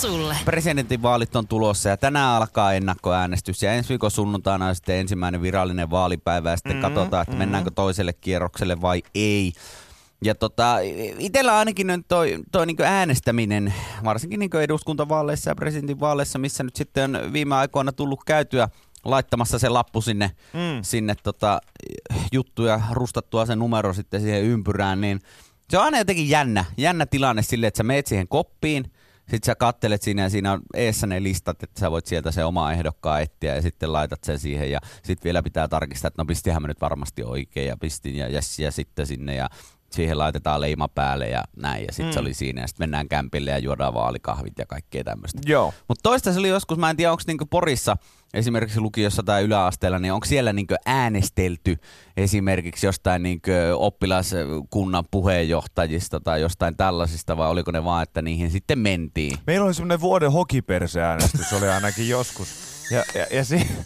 sulle. Presidentinvaalit on tulossa ja tänään alkaa ennakkoäänestys ja ensi viikon sunnuntaina on sitten ensimmäinen virallinen vaalipäivä ja sitten katsotaan, että mennäänkö toiselle kierrokselle vai ei. Ja itsellä ainakin on toi niinku äänestäminen, varsinkin niinku eduskuntavaaleissa ja presidentinvaaleissa, missä nyt sitten on viime aikoina tullut käytyä laittamassa se lappu sinne juttuja, rustattua se numero sitten siihen ympyrään, niin se on aina jotenkin jännä tilanne silleen, että sä meet siihen koppiin, sit sä kattelet siinä ja siinä on eessä ne listat, että sä voit sieltä se oma ehdokkaan etsiä ja sitten laitat sen siihen ja sit vielä pitää tarkistaa, että no pistihän mä nyt varmasti oikein ja pistin ja sitten sinne ja siihen laitetaan leima päälle ja näin ja sitten se oli siinä ja sitten mennään kämpille ja juodaan vaalikahvit ja kaikkea tämmöistä. Mutta toista se oli joskus, mä en tiedä onko niinku Porissa esimerkiksi lukiossa tai yläasteella, niin onko siellä niinku äänestelty esimerkiksi jostain niinku oppilaskunnan puheenjohtajista tai jostain tällaisista vai oliko ne vaan, että niihin sitten mentiin? Meillä oli semmoinen vuoden hokiperse-äänestys, oli ainakin joskus. Ja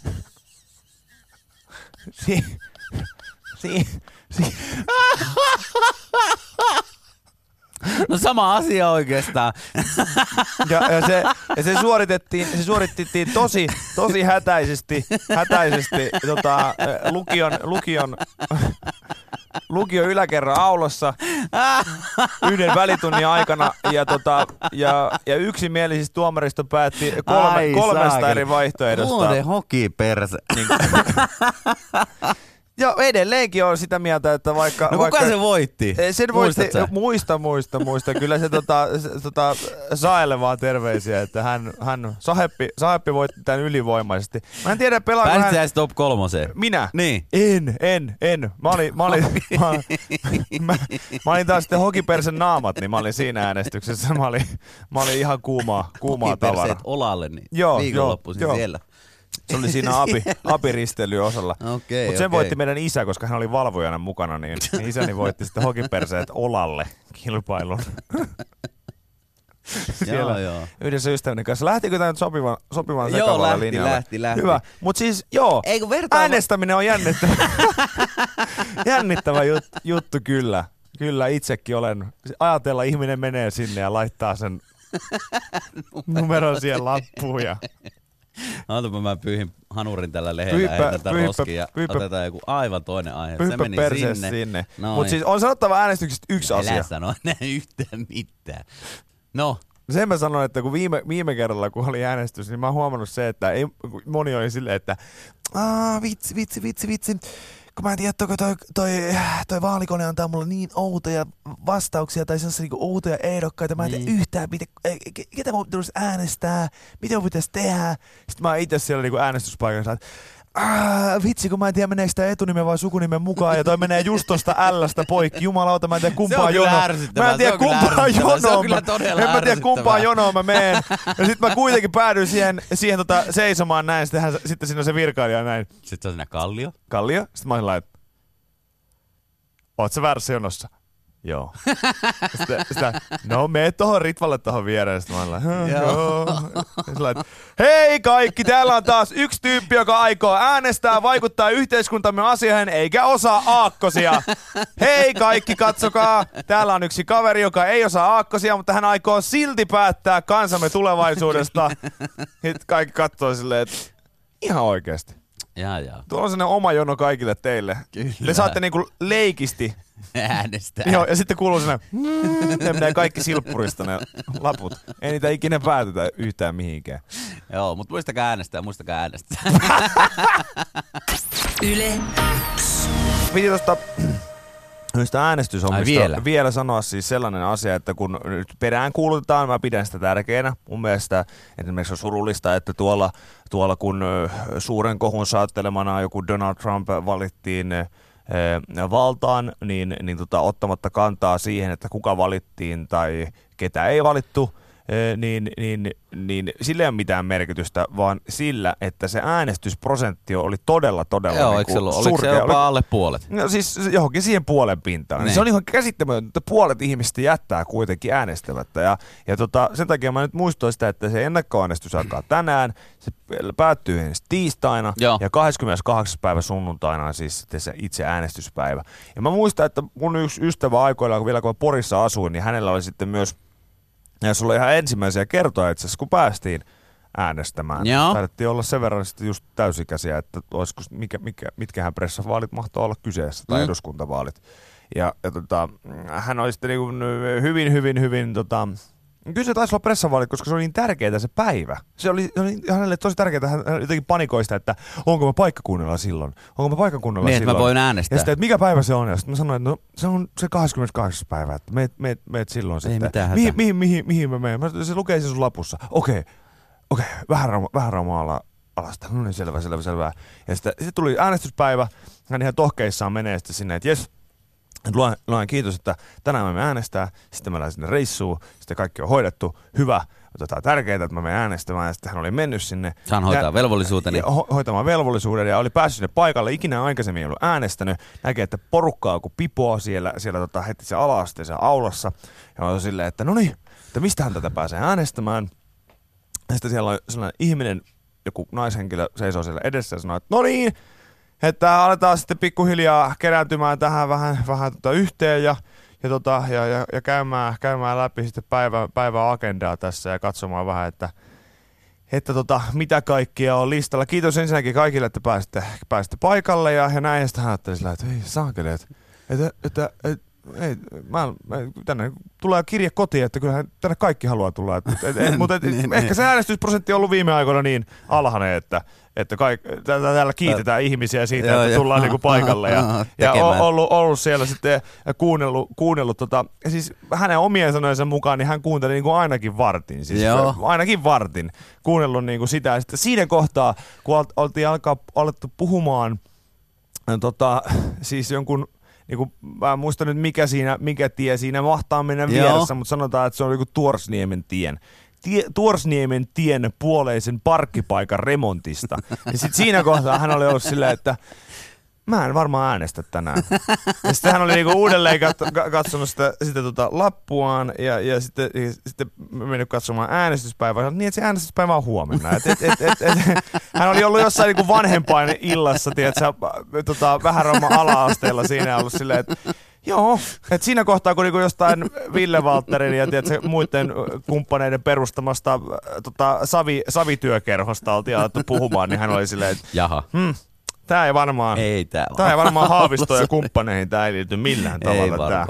No sama asia oikeastaan. Ja se suoritettiin tosi hätäisesti lukion yläkerran aulassa yhden välitunnin aikana ja yksimielisesti tuomaristo päätti kolmesta eri vaihtoehdosta. Vuoden hokiperse. Joo, edelleenkin on sitä mieltä, että vaikka... No kuka se voitti? Sen voitti, muista. Kyllä se Saelle vaan terveisiä, että Saheppi voitti tämän ylivoimaisesti. Mä en tiedä, pelaako hän... Pääsit top 3. Minä? Niin. En. Mä olin taas sitten hokipersen naamat, niin mä olin siinä äänestyksessä. Mä olin ihan kuumaa tavaraa. Hokiperseet olalle, niin viikonloppuisin siellä. Se oli siinä apiristeilyosalla. Mutta sen voitti meidän isä, koska hän oli valvojana mukana, niin isäni voitti sitten hokiperseet olalle kilpailun. Siellä yhdessä ystäväni kanssa. Lähtikö tämä nyt sopivan sekavalle linjalle? Lähti. Hyvä. Mutta siis äänestäminen on jännittävä juttu kyllä. Kyllä itsekin olen. Ajatella ihminen menee sinne ja laittaa sen numeron siihen lappuun ja... Ootapa mä pyyhin hanurin tällä lehdellä ja tätä roskia ja otetaan joku aivan toinen aihe. Se meni sinne. Mutta siis on sanottava äänestyksestä yksi asia. Älä sano enää yhtään mitään. No. Sen mä sanoin, että kun viime kerralla kun oli äänestys, niin mä oon huomannut se, että moni oli silleen, että vitsi. Kun mä en tiedä, toi vaalikone antaa mulle niin outoja vastauksia tai sellaisia niin outoja ehdokkaita. Mä en tiedä yhtään, ketä mun pitäisi äänestää, mitä mun pitäisi tehdä. Sitten mä itse siellä niin äänestyspaikassa, että vitsi, kun mä en tiedä, meneekö sitä etunimen vai sukunimen mukaan, ja toi menee just tosta L:stä poikki. Jumalauta, mä en tiedä kumpaan jonoa. Mä en tiedä kumpaan jonoa. En mä tiedä kumpaan jonoa mä meen. Ja sit mä kuitenkin päädyin siihen seisomaan näin, sitten siinä on se virkailija näin. Sitten se on siinä Kallio. Sitten mä olin laittanut, oot sä väärässä jonossa? Joo. No mene tohon Ritvalle tohon viereen. Sitten mä olin hei kaikki, täällä on taas yksi tyyppi, joka aikoo äänestää, vaikuttaa yhteiskuntamme asioihin, eikä osaa aakkosia. Hei kaikki, katsokaa. Täällä on yksi kaveri, joka ei osaa aakkosia, mutta hän aikoo silti päättää kansamme tulevaisuudesta. Sitten kaikki katsoo silleen, että ihan oikeasti. Tuolla on sellainen oma jono kaikille teille. Kyllä. Te saatte niinku leikisti äänestää. Joo, ja sitten kuuluu sellainen, ne menee kaikki silppurista ne laput. Ei niitä ikinä päätetä yhtään mihinkään. Joo, mutta muistakaa äänestää. Yle X. Piti tuosta äänestyshommista vielä sanoa siis sellainen asia, että kun nyt perään kuulutetaan, mä pidän sitä tärkeänä. Mun mielestä esimerkiksi on surullista, että tuolla kun suuren kohun saattelemana joku Donald Trump valittiin valtaan, niin ottamatta kantaa siihen, että kuka valittiin tai ketä ei valittu, niin sillä ei ole mitään merkitystä, vaan sillä, että se äänestysprosentti oli todella joo, niin surkea. Oliko se jopa alle puolet? No siis johonkin siihen puolen pintaan. Niin. Se on ihan käsittämätöntä, että puolet ihmistä jättää kuitenkin äänestämättä. Ja sen takia mä nyt muistuin sitä, että se ennakkoäänestys alkaa tänään, se päättyy ensi tiistaina ja 28. päivä sunnuntaina on siis sitten se itse äänestyspäivä. Ja mä muistan, että mun yksi ystävä aikoillaan, vielä kun Porissa asuin, niin hänellä oli sitten myös Ja sulla oli ihan ensimmäisiä kertoja itse asiassa, kun päästiin äänestämään. Joo. Taidettiin olla sen verran sitten just täysikäisiä, että olisiko, mitkähän pressavaalit mahtoi olla kyseessä, tai eduskuntavaalit. Ja hän oli sitten hyvin kyllä se taisi olla pressavaalit, koska se oli niin tärkeää se päivä. Se oli hänelle tosi tärkeää, hän jotenkin panikoi sitä, että onko mä paikkakunnalla silloin. Niin, että mä voin äänestää. Ja sitten, että mikä päivä se on. Ja sitten mä sanoin, että no, se on se 28. päivä, että meet silloin ei sitten. Mitään hätää. Mihin mä menen? Se lukee se sun lapussa. Okei, vähän raumaa alasta. No niin, selvä. Ja sitten tuli äänestyspäivä. Hän ihan tohkeissaan menee sitten sinne, että jes. Luen kiitos, että tänään me äänestää, sitten mä lähdin sinne reissuun, sitten kaikki on hoidettu, hyvä, tärkeää, että mä menen äänestämään, ja sitten hän oli mennyt sinne. Saan hoitaa velvollisuuteni. Hoitamaan velvollisuuden, ja oli päässyt sinne paikalle, ikinä aikaisemmin ei ollut äänestänyt, näkee, että porukkaa kun pipoa siellä heti se ala-asteessa aulassa, ja mä olin silleen, että no niin, että mistähän tätä pääsee äänestämään. Ja sitten siellä on sellainen ihminen, joku naishenkilö seisoo siellä edessä ja sanoo, että no niin, että aletaan sitten pikkuhiljaa kerääntymään tähän vähän yhteen ja käymään läpi sitten päivän agendaa tässä ja katsomaan vähän, että mitä kaikkia on listalla. Kiitos ensinnäkin kaikille, että pääsitte paikalle ja näin. Ja sitten hän ajatteli sillä, että ei saakeli, että tänne tulee kirje kotiin, että kyllähän tänne kaikki haluaa tulla. Mutta ehkä se äänestysprosentti on ollut viime aikoina niin alhainen, että täällä kiitetään ihmisiä siitä, että tullaan niinku paikalle. Ja ollut siellä sitten kuunnellut siis hänen omien sanojensa mukaan, niin hän kuunteli niinku ainakin vartin. Siis ainakin vartin. Kuunnellut niinku sitä. Ja sitten siinä kohtaa, kun oltiin alettu puhumaan siis jonkun niinku, mä en muista nyt mikä tie siinä mahtaa mennä vieressä, mutta sanotaan, että se on joku Tuorsniemen tien puoleisen parkkipaikan remontista. Ja sitten siinä kohtaa hän oli ollut silleen, että mä en varmaan äänestä tänään. Ja sitten hän oli niinku uudelleen katsonut sitä lappuaan ja sitten mennyt katsomaan äänestyspäivää. Niin, että se äänestyspäivä on huomenna. Hän oli ollut jossain niinku vanhempain illassa, tiedätkö, vähän romman ala-asteella siinä ollut silleen, että joo, että siinä kohtaa, kun niinku jostain Ville Valtterin ja tiedätkö, muiden kumppaneiden perustamasta savityökerhosta oltiin alettu puhumaan, niin hän oli silleen, että jaha. Tämä ei varmaan Haavistoon ja kumppaneihin, tämä ei liity millään tavalla.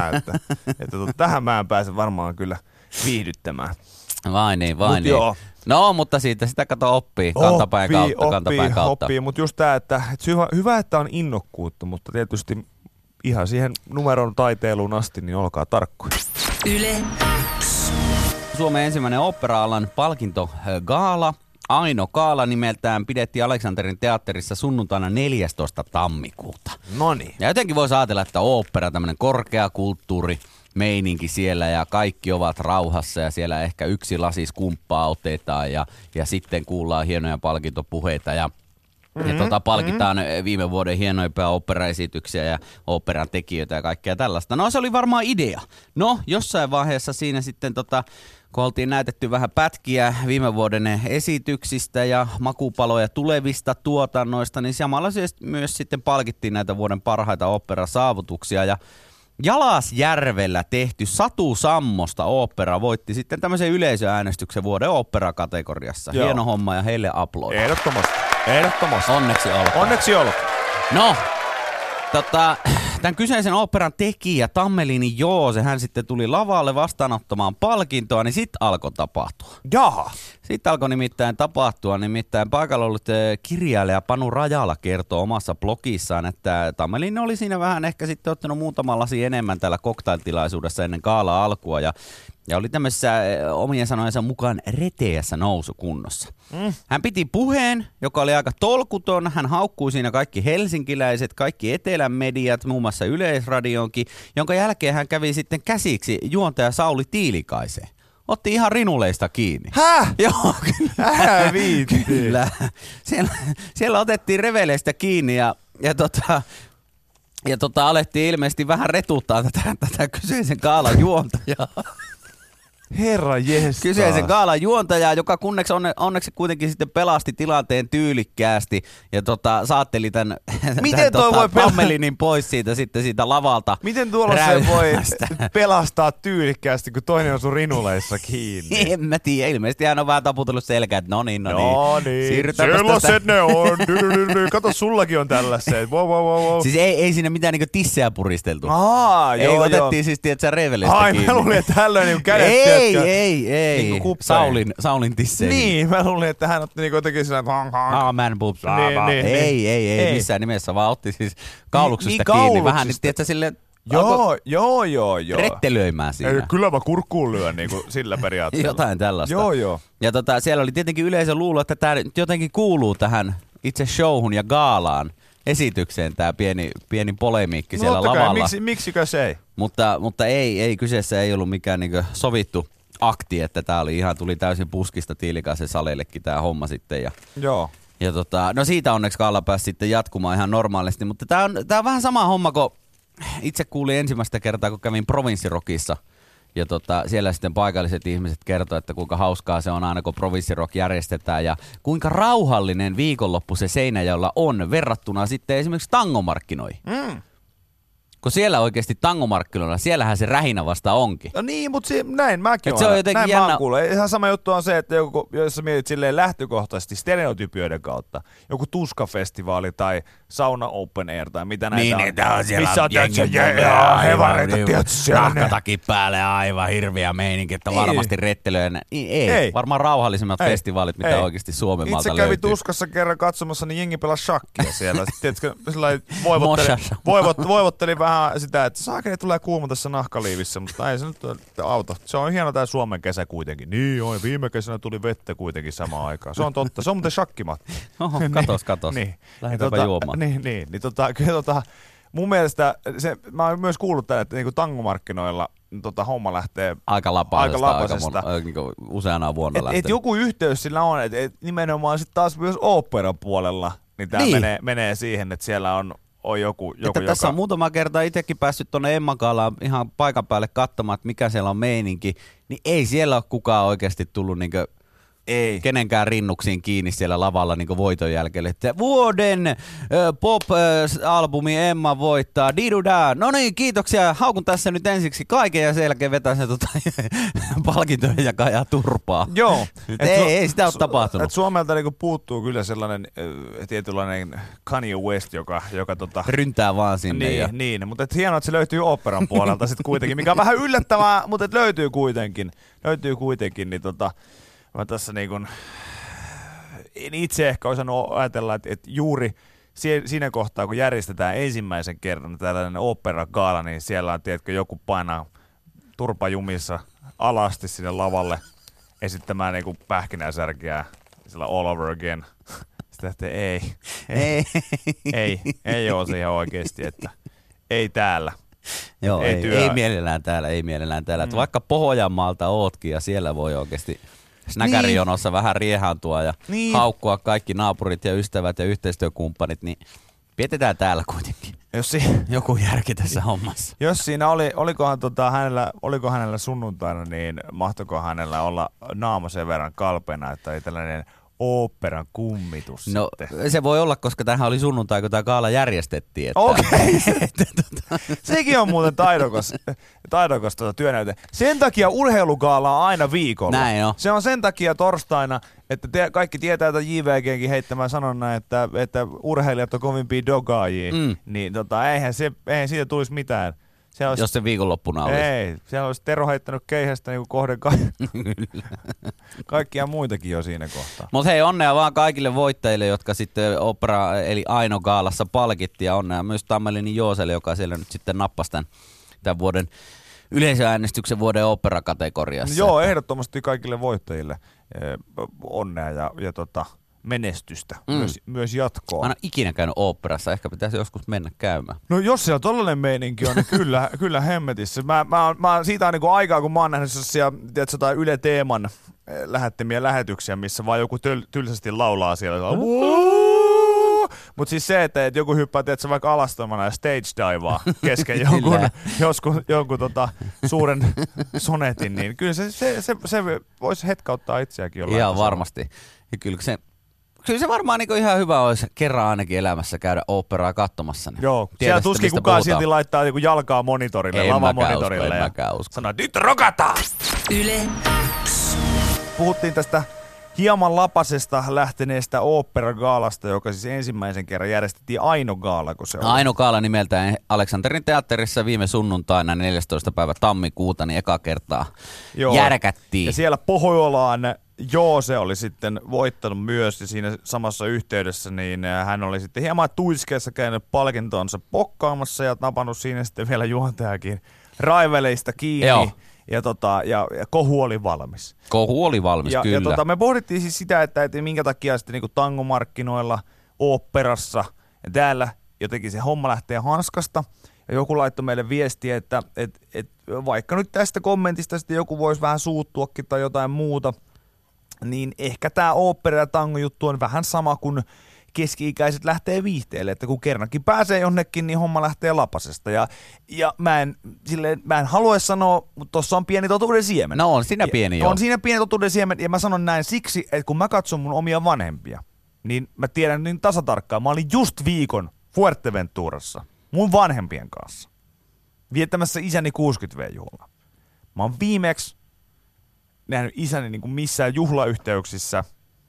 Tähän mä en pääse varmaan kyllä viihdyttämään. Vai niin. No, mutta siitä sitä oppii kantapäin kautta. Oppii, mutta just tämä, että hyvä, että on innokkuutta, mutta tietysti ihan siihen numeron taiteiluun asti, niin olkaa tarkkoja. Yle X. Suomen ensimmäinen opera-alan palkintogaala, Aino Gaala nimeltään, pidettiin Aleksanterin teatterissa sunnuntaina 14. tammikuuta. Noniin. Ja jotenkin voisi ajatella, että opera, tämmöinen korkeakulttuuri, meininki siellä ja kaikki ovat rauhassa ja siellä ehkä yksi lasis kumppaa otetaan ja sitten kuullaan hienoja palkintopuheita ja palkitaan viime vuoden hienoimpia operaesityksiä ja operan tekijöitä ja kaikkea tällaista. No se oli varmaan idea. No jossain vaiheessa siinä sitten kun oltiin näytetty vähän pätkiä viime vuoden esityksistä ja makupaloja tulevista tuotannoista, niin samalla myös sitten palkittiin näitä vuoden parhaita operasaavutuksia ja Jalasjärvellä tehty Satu Sammosta opera voitti sitten tämmöisen yleisöäänestyksen vuoden operakategoriassa. Joo. Hieno homma ja heille aplodit. Ehdottomasti. Onneksi olkoon. No, tämän kyseisen operan tekijä Tammelini Joose, hän sitten tuli lavalle vastaanottamaan palkintoa, niin sitten alkoi tapahtua. Jaha. Sitten alkoi nimittäin paikalla ollut kirjailija Panu Rajala kertoo omassa blogissaan, että Tammelini oli siinä vähän ehkä sitten ottanut muutaman lasin enemmän täällä cocktailtilaisuudessa ennen gaalaa alkua ja oli tämmöisessä omien sanojensa mukaan reteässä nousukunnossa. Hän piti puheen, joka oli aika tolkuton. Hän haukkui siinä kaikki helsinkiläiset, kaikki etelän mediat, muun muassa Yleisradionkin, jonka jälkeen hän kävi sitten käsiksi juontaja Sauli Tiilikaiseen. Otti ihan rinuleista kiinni. Häh? Joo, kyllä. Viitti. Kyllä. Siellä otettiin reveleistä kiinni ja alettiin ilmeisesti vähän retuttaa tätä kyseisen gaalan juontajaa. Herra jes. Kyseisen gaalan juontaja, joka onneksi kuitenkin sitten pelasti tilanteen tyylikkäästi ja saatteli tämän Pammelinin pois siitä lavalta. Miten tuollaisen voi pelastaa tyylikkäästi, kun toinen on sun rinuleissa kiinni? En mä tiedä, ilmeisesti hän on vähän taputellut selkää, että no niin. Sellaiset ne on. Kato, sullakin on tällaiset. Wow. Siis ei siinä mitään niinku tissejä puristeltu. Otettiin siis, tiedätkö, revelistä kiinni. Mä luulin, että hänellä on kädet. Ei. Saulin tisseihin. Niin, mä luulin, että hän otti niinku jotenkin sillä man boobs. Ei, missään nimessä, vaan otti siis kauluksesta niin, kiinni. Vähän nyt, tiedätkö, silleen... Joo. Rettelöimään siinä. Kyllä mä kurkkuun lyön niinku sillä periaatteella. Jotain tällaista. Joo. Ja siellä oli tietenkin yleisö luulo, että tämä jotenkin kuuluu tähän itse showhun ja gaalaan esitykseen, tämä pieni polemiikki siellä lavalla. Miksikö se ei? Mutta ei, kyseessä ei ollut mikään niinku sovittu akti, että tämä tuli täysin puskista Tiilikaisen Salellekin tämä homma sitten. Joo. Ja no siitä onneksi Kaala pääsi sitten jatkumaan ihan normaalisti, mutta tämä on vähän sama homma, kun itse kuulin ensimmäistä kertaa, kun kävin Provinssirokissa. Ja siellä sitten paikalliset ihmiset kertoi, että kuinka hauskaa se on aina, kun Provinssirock järjestetään ja kuinka rauhallinen viikonloppu se Seinäjoella on verrattuna sitten esimerkiksi tangomarkkinoihin. Kun siellä oikeasti tangomarkkinoilla, siellähän se rähinä vasta onkin. No niin, mutta näin mäkin olen. Se on jotenkin jännä. Ihan sama juttu on se, että jos sä mietit silleen lähtökohtaisesti stereotypioiden kautta, joku tuskafestivaali tai sauna open air tai mitä näitä niin, on siellä missä on hevareita, nahkatakin päälle aivan hirviä meininki, että varmasti rettelöön. Ei, varmaan rauhallisimmat festivaalit, mitä oikeasti Suomen maalta löytyy. Itse kävi tuskassa kerran katsomassa, niin jengi pelasi shakkia siellä. Tiedätkö, voivotteli vähän sitä, että saakeli tulee kuuma tässä nahkaliivissä, mutta ei se nyt auto. Se on hieno tää Suomen kesä kuitenkin. Niin on, viime kesänä tuli vettä kuitenkin samaan aikaan. Se on totta, se on muuten shakkimatti. Oho, katos. Niin. Lähdetäänpä juomaan. Niin, kyllä mun mielestä, mä oon myös kuullut tämän, että niinku tangomarkkinoilla homma lähtee aika lapasesta. Useana vuonna lähtee. Et joku yhteys sillä on, että nimenomaan sitten taas myös oopperan puolella, niin tää menee siihen, että siellä on joku tässä on muutama kerta itsekin päässyt tuonne Emmakaalaan ihan paikan päälle katsomaan, että mikä siellä on meininki, niin ei siellä ole kukaan oikeasti tullut kenenkään rinnuksiin kiinni siellä lavalla voiton jälkeen. Että vuoden pop-albumi Emma voittaa, didudaa. No niin, kiitoksia. Haukun tässä nyt ensiksi kaiken ja sen jälkeen vetää sen palkintojen ja turpaa. Joo. Ei sitä ole tapahtunut. Suomelta puuttuu kyllä sellainen tietynlainen Kanye West, joka ryntää vaan sinne. Niin, mutta hienoa, että se löytyy oopperan puolelta sitten kuitenkin, mikä on vähän yllättävää, mutta löytyy kuitenkin, niin mä tässä en itse ehkä osannut ajatella, että juuri siinä kohtaa, kun järjestetään ensimmäisen kerran tällainen opera-gaala, niin siellä on, tiedätkö, joku painaa turpajumissa alasti sinne lavalle esittämään pähkinäsärkiä sillä all over again. Sitten että ei ole se ihan oikeasti, että ei täällä. Joo, ei mielellään täällä. Että vaikka Pohjanmaalta ootkin ja siellä voi oikeasti snäkärijonossa vähän riehaantua ja haukkua kaikki naapurit ja ystävät ja yhteistyökumppanit, niin pidetään täällä kuitenkin. Joku järki tässä hommassa. Jos siinä oliko hänellä sunnuntaina, niin mahtoiko hänellä olla naama sen verran kalpeena, että oli tällainen oopperan kummitus sitten? Se voi olla, koska tämähän oli sunnuntai, kun tämä gaala järjestettiin. Okei. Sekin on muuten taidokas työnäyte. Sen takia urheilugaala on aina viikolla. Näin on. Se on sen takia torstaina, että kaikki tietää, että JVGnkin heittämään sanonna, että urheilijat on kovimpia dogaajia. Niin eihän siitä tulisi mitään. Jos se viikonloppuna olisi. Ei, siellä olisi Tero heittänyt keihästä kohden kaikkia muitakin jo siinä kohtaa. Mutta hei, onnea vaan kaikille voittajille, jotka sitten opera eli Aino Gaalassa palkittiin, ja onnea myös Tammelinin Jooselle, joka siellä nyt sitten nappasi tämän vuoden yleisöäänestyksen vuoden operakategoriassa. Joo, ehdottomasti kaikille voittajille onnea ja menestystä, myös jatkoa. Mä en ole ikinä käynyt oopperassa, ehkä pitäisi joskus mennä käymään. No jos siellä tollainen meininki on, niin kyllä hemmetissä. Mä siitä on aikaa, kun mä oon nähnyt jotain Yle Teeman lähettämiä lähetyksiä, missä vaan joku tylsästi laulaa siellä. Mut siis se, että joku hyppää tietysti vaikka alastomana ja stage divaa kesken jonkun suuren sonetin, niin kyllä se voisi hetkauttaa itseäkin jollain. Ihan varmasti. Ja kyllä se varmaan niin ihan hyvä olisi kerran ainakin elämässä käydä oopperaa katsomassa. Niin joo, siellä tuskin kukaan silti laittaa jalkaa monitorille, lavamonitorille ja sanoo, että nyt rokataan! Yle X. Puhuttiin tästä hieman lapasesta lähteneestä oopperagaalasta, joka siis ensimmäisen kerran järjestettiin Aino Gaala, kun se oli. Aino Gaala nimeltään Aleksanterin teatterissa viime sunnuntaina 14. päivä tammikuuta, niin eka kertaa järkättiin. Ja siellä Pohjolaan se oli sitten voittanut myös, ja siinä samassa yhteydessä niin hän oli sitten hieman tuiskeessa käynyt palkintonsa pokkaamassa ja napannut siinä sitten vielä juontajakin raiveleista kiinni. Joo. Ja kohu oli valmis. Kohu oli valmis, kyllä. Ja me pohdittiin siis sitä, että minkä takia sitten niinku tangomarkkinoilla, oopperassa ja täällä jotenkin se homma lähtee hanskasta. Ja joku laittoi meille viestiä, että vaikka nyt tästä kommentista sitten joku voisi vähän suuttuakin tai jotain muuta, niin ehkä tämä ooppera ja tango juttu on vähän sama kuin keski-ikäiset lähtee viihteelle, että kun kerrankin pääsee jonnekin, niin homma lähtee lapasesta. Ja mä en halua sanoa, mutta tuossa on pieni totuuden siemen. No on siinä pieni jo. On siinä pieni totuuden siemen, ja mä sanon näin siksi, että kun mä katson mun omia vanhempia, niin mä tiedän niin tasatarkkaan. Mä olin just viikon Fuerteventurassa mun vanhempien kanssa viettämässä isäni 60V-juhlaa. Mä oon viimeksi nähnyt isäni niin kuin missään juhlayhteyksissä.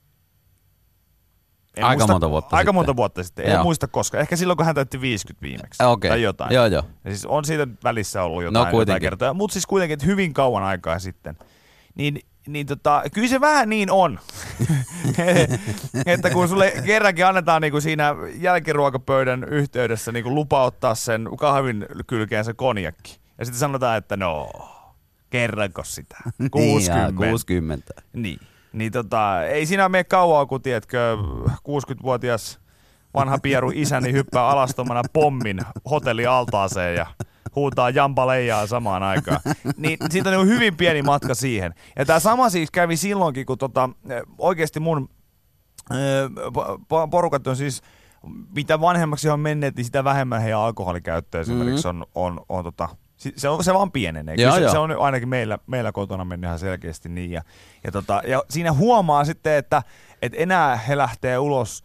Aika monta vuotta sitten. En muista koska. Ehkä silloin, kun hän täytti 50 viimeksi. Okay. Tai jotain. Joo. Ja siis on siitä välissä ollut jotain kertaa. Mutta siis kuitenkin, että hyvin kauan aikaa sitten. Kyllä se vähän niin on. Että kun sulle kerrankin annetaan niin kuin siinä jälkiruokapöydän yhteydessä niin kuin lupa ottaa sen kahvin kylkeen se konjakki. Ja sitten sanotaan, että kerranko sitä? 60. Niin. Ei siinä mene kauaa, kun tiedätkö, 60-vuotias vanha pieru isäni hyppää alastomana pommin hotellialtaaseen ja huutaa jampaleijaa samaan aikaan. Niin siitä on hyvin pieni matka siihen. Ja tämä sama siis kävi silloinkin, kun oikeasti mun porukat on siis, mitä vanhemmaksi on menneet, niin sitä vähemmän heidän alkoholikäyttöä esimerkiksi on se vaan pienenee. Se on ainakin meillä kotona mennyt ihan selkeästi niin. Ja siinä huomaa sitten, että enää he lähtee ulos,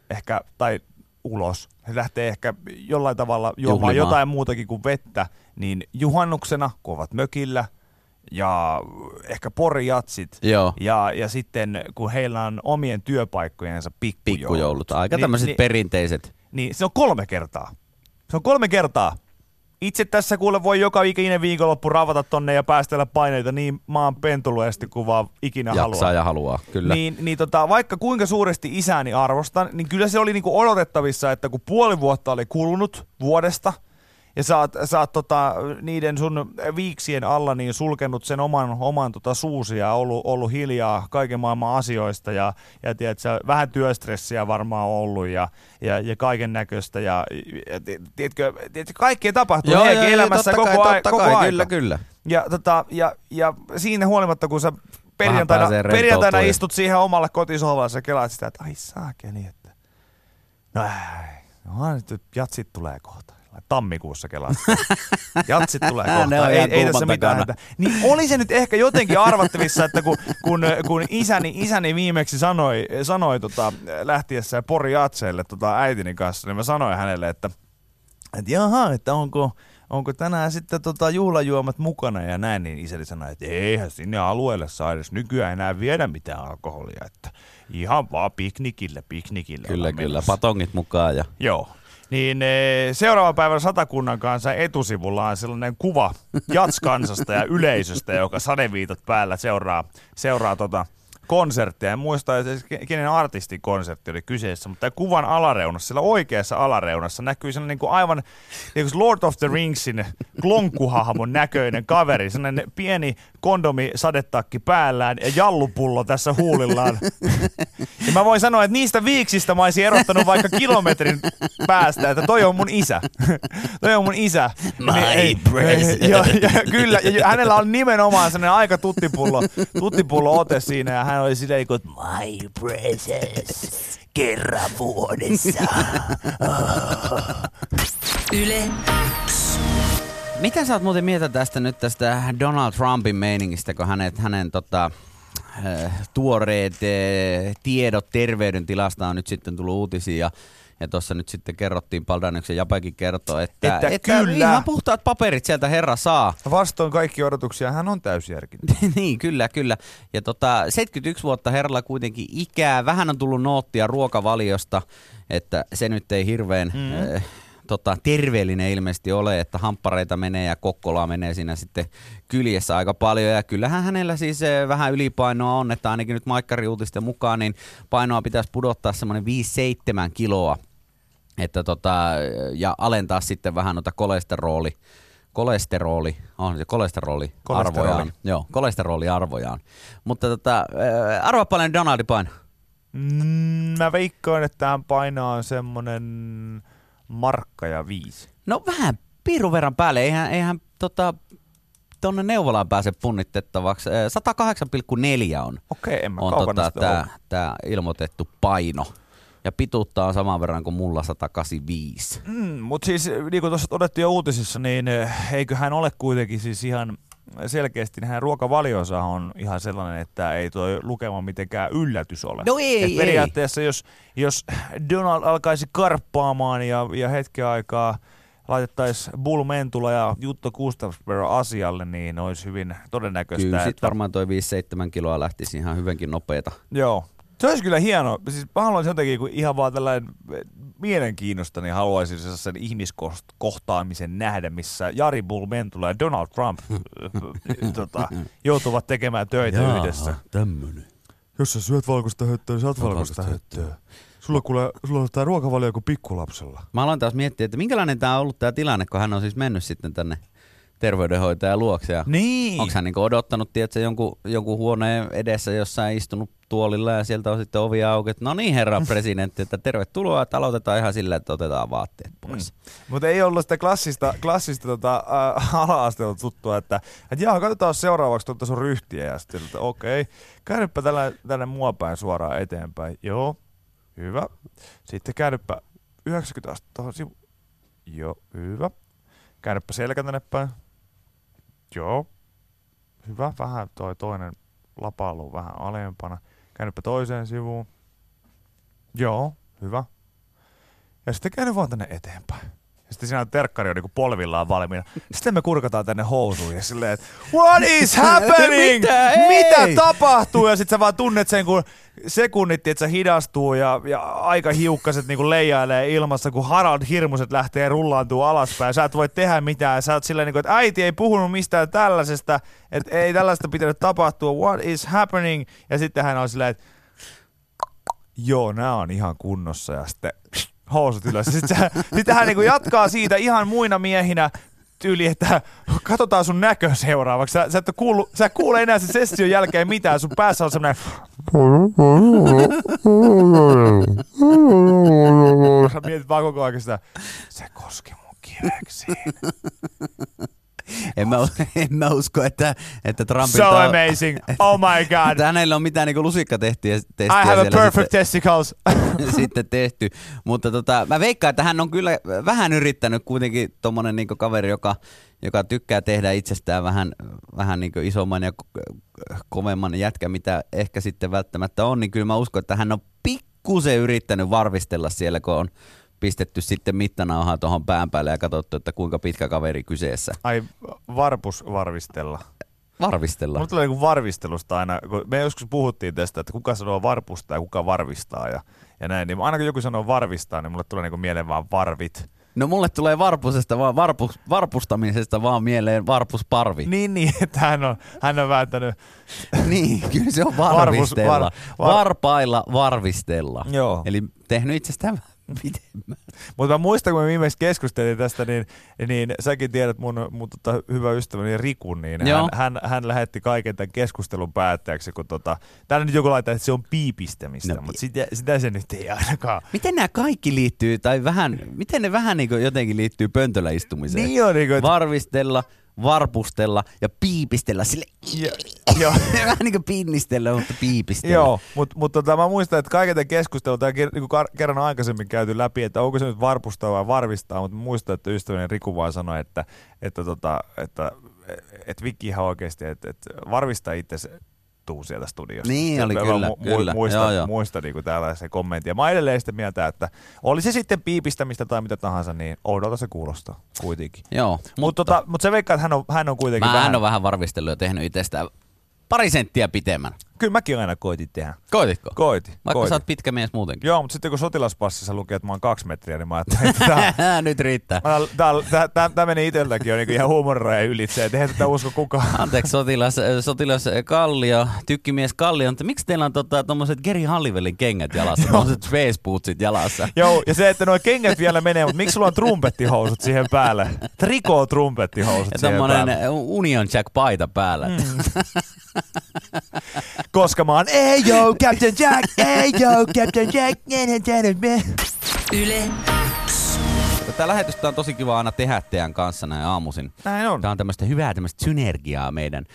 he lähtee ehkä jollain tavalla juomaan jotain muutakin kuin vettä, niin juhannuksena, kun ovat mökillä, ja ehkä porijatsit, ja sitten kun heillä on omien työpaikkojensa pikkujoulut. Aika tämmöiset perinteiset. Niin se on 3 kertaa. Se on 3 kertaa. Itse tässä kuule voi joka ikinen viikonloppu ravata tonne ja päästellä paineita niin maan pentuleesti kuin vaan ikinä haluaa. Jaksaa ja haluaa, kyllä. Vaikka kuinka suuresti isääni arvostan, niin kyllä se oli niinku odotettavissa, että kun puoli vuotta oli kulunut vuodesta, ja sä oot niiden sun viiksien alla niin sulkenut sen oman suusi ja ollut hiljaa kaiken maailman asioista ja tiedätkö, vähän työstressiä varmaan ollut ja kaiken näköistä ja tiedätkö, kaikkea tapahtuu heidänkin elämässä koko ajan. Kyllä. Ja siinä huolimatta, kun sä perjantaina istut siihen omalle kotisohvalle ja kelaat sitä, että ai saakeli, että nyt jatsit tulee kohta. Tammikuussa kelaat. Jatsit tulee kohta. Ei tässä mitään. Niin oli se nyt ehkä jotenkin arvattavissa, että kun isäni viimeksi sanoi lähtiessä Pori Jatseille äitini kanssa, niin mä sanoin hänelle, että jaha, että onko tänään sitten juhlajuomat mukana ja näin, niin isäni sanoi, että eihän sinne alueelle saa edes nykyään enää viedä mitään alkoholia, että ihan vaan piknikille. Kyllä, patongit mukaan ja... Joo. Niin seuraavan päivän Satakunnan kanssa etusivulla on sellainen kuva jatskansasta ja yleisöstä, joka sadeviitot päällä seuraa konsertteja. En muista, kenen artistin konsertti oli kyseessä, mutta kuvan alareunassa, siellä oikeassa alareunassa näkyy sellainen niin kuin aivan niin kuin Lord of the Ringsin klonkkuhahmon näköinen kaveri, sellainen pieni kondomisadetakki päällään ja jallupullo tässä huulillaan. Ja mä voin sanoa, että niistä viiksistä mä olisin erottanut vaikka kilometrin päästä, että toi on mun isä. Toi on mun isä. My president. Ja kyllä, ja hänellä on nimenomaan sellainen aika tuttipullo ote siinä ja hän oli silleen kuin, my precious, kerran vuodessa. Yle X. Mitä sä oot muuten mieltä tästä Donald Trumpin meiningistä, kun hänen tuoreet tiedot terveydentilasta on nyt sitten tullut uutisia ja tuossa nyt sitten kerrottiin, Paldanyksen Japakin kertoo, että kyllä. Ihan puhtaat paperit sieltä herra saa. Vastoin kaikki odotuksia, hän on täysjärkinen. Niin, kyllä. Ja 71 vuotta herralla kuitenkin ikää, vähän on tullut noottia ruokavaliosta, että se nyt ei hirveän terveellinen ilmeisesti ole, että hamppareita menee ja kokkolaa menee siinä sitten kyljessä aika paljon. Ja kyllähän hänellä siis vähän ylipainoa on, että ainakin nyt Maikkari-uutisten mukaan, niin painoa pitäisi pudottaa semmoinen 5-7 kiloa. Että ja alentaa sitten vähän noita kolesteroliarvojaan. Joo, kolesteroliarvojaan. Mutta arvaa paljon Donaldi paino. Mä veikkaan, että hän painaa semmonen 1,5 markkaa. No vähän piirun verran päälle. Eihän tonne neuvolaan pääse punnitettavaksi. 108,4 on. Okei, en mä kaukana sitä tää ilmoitettu paino. Ja pituutta on saman verran kuin mulla 185. Mutta siis niin kuin tuossa todettiin jo uutisissa, niin eikö hän ole kuitenkin siis ihan selkeästi, niin hänen ruokavalionsa on ihan sellainen, että ei tuo lukema mitenkään yllätys ole. No ei. Periaatteessa jos Donald alkaisi karppaamaan ja hetken aikaa laitettaisiin Bull Mentula ja Jutta Gustafsberg asialle, niin olisi hyvin todennäköistä. Kyllä, sitten varmaan toi 5-7 kiloa lähtisi ihan hyvänkin nopeeta. Joo. Se olisi kyllä hieno. Siis mä haluaisin jotenkin, kun ihan vaan tällainen mielenkiinnosta, niin haluaisin sen ihmiskohtaamisen nähdä, missä Jari Bull Mentula ja Donald Trump joutuvat tekemään töitä yhdessä. Tämmönen. Jos sä syöt valkoista höttöä, niin saat valkoista höttöä. Sulla on tää ruokavalio kuin pikkulapsella. Mä aloin taas miettiä, että minkälainen tää on ollut tää tilanne, kun hän on siis mennyt sitten tänne terveydenhoitajan luokse. Ja niin. Onko hän odottanut, tiedätkö, jonkun huoneen edessä jossain istunut tuolilla ja sieltä on sitten ovi auki, että no niin herra presidentti, että tervetuloa, että aloitetaan ihan sillä, että otetaan vaatteet pois. Mutta ei ollut sitä klassista ala-asteella tuttua, että jaa, katsotaan seuraavaksi sun ryhtiä ja sitten, että okei, käännyppä tänne mua päin suoraan eteenpäin. Joo, hyvä. Sitten käännyppä 90 astetta tuohon sivuun. Joo, hyvä. Käännyppä selkä tänne päin. Joo, hyvä. Vähän toi toinen lapallu vähän alempana. Käännyppä toiseen sivuun. Joo, hyvä. Ja sitten käänny vaan tänne eteenpäin. Ja sitten siinä on terkkari on niinku polvillaan valmiina. Sitten me kurkataan tänne housuun ja silleen, että what is happening? Mitä tapahtuu? Ja sitten sä vaan tunnet sen, kun sekunnit, että se hidastuu ja aika hiukkaset niinku leijailee ilmassa, kun Harald Hirmuset lähtee rullaantuu alaspäin. Sä et voi tehdä mitään. Sä oot silleen, että äiti ei puhunut mistään tällaisesta, että ei tällaista pitänyt tapahtua. What is happening? Ja sitten hän on silleen, että joo, nää on ihan kunnossa. Ja sitten housut ylös. Sitten hän niinku jatkaa siitä ihan muina miehinä tyyli, että katsotaan sun näkö seuraavaksi. Sä kuule enää sen session jälkeen mitään. Sun päässä on semmoinen sä mietit vaan koko ajan sitä, se koski mun kiveksiin. En mä usko, että Trumpilta so amazing. Oh my god. Että hänellä on mitään niinku lusikkatestiä I have a perfect testicles. sitten tehty. Mutta mä veikkaan, että hän on kyllä vähän yrittänyt kuitenkin tommonen niinku kaveri, joka tykkää tehdä itsestään vähän niinku isomman ja kovemman jätkä, mitä ehkä sitten välttämättä on, niin kyllä mä uskon, että hän on pikkusen yrittänyt varvistella siellä, kun on pistetty sitten mittanauhaa tuohon pään päälle ja katsottu, että kuinka pitkä kaveri kyseessä. Ai, varvistella. Varvistella. Mulla tulee niinku varvistelusta aina, kun me joskus puhuttiin tästä, että kuka sanoo varpusta ja kuka varvistaa ja näin, niin aina kun joku sanoo varvistaa, niin mulle tulee niinku mieleen vaan varvit. No mulle tulee varpustamisesta vaan mieleen varpusparvi. Niin, että hän on vääntänyt. Niin, kyllä se on varvistella. Varpailla varvistella. Joo. Eli tehnyt itsestään pidemmän. Mutta mä muistan, kun me viimeksi keskustelin tästä, niin säkin tiedät mun hyvä ystäväni Riku, niin hän lähetti kaiken tämän keskustelun päättäjäksi, kun täällä nyt joku laittaa, että se on piipistämistä, mutta sitä se nyt ei ainakaan. Miten nämä kaikki liittyy, tai miten ne vähän niin jotenkin liittyy pöntöllä istumiseen? Niin on, niin kuin, varvistella, varpustella ja piipistellä sille. Joo. Vähän niin kuin pinnistellä, mutta piipistellä. Joo, mutta mä muistan, että kaiken keskustelua niin kerran aikaisemmin käyty läpi, että onko se nyt varpustaa vai varvistaa, mutta muistan, että ystäväni Riku vaan sanoi, että Viki ihan oikeasti, että varvistaa itse tuu sieltä studiosta. Niin oli kyllä. Muista niin kuin tällaisen kommentin. Ja mä edelleen sitä mieltä, että oli se sitten piipistämistä tai mitä tahansa, niin oudolta se kuulostaa kuitenkin. Joo. Mutta se veikkaa, että hän on kuitenkin hän on vähän varvistellut ja tehnyt itsestään pari senttiä pitemmän. Kyllä mäkin aina koitin tehdä. Koititko? Koitin. Vaikka sä oot pitkä mies muutenkin. Joo, mutta sitten kun sotilaspassissa lukee, että mä oon 2 metriä, niin mä ajattelin, että nyt riittää. Tää meni itseltäkin jo niin ihan huumorirajan ylitse, että eihän tätä usko kukaan. Anteeksi, sotilas Kallio, tykkimies Kallio, mutta miksi teillä on tommoset Geri Hallivelin kengät jalassa, tommoset space bootsit jalassa? Joo, ja se, että nuo kengät vielä menee, mutta miksi sulla on trumpettihousut siihen päälle? Trikoo trumpettihousut siihen päälle. Ja tommonen Union Jack-paita päällä. Koska mä oon, hey yo, Captain Jack, hey yo, Captain Jack, Yle X. Tää lähetystä on tosi kiva aina tehdä teidän kanssa näin aamuisin. Näin on. Tää on tämmöistä hyvää tämmöistä synergiaa meidän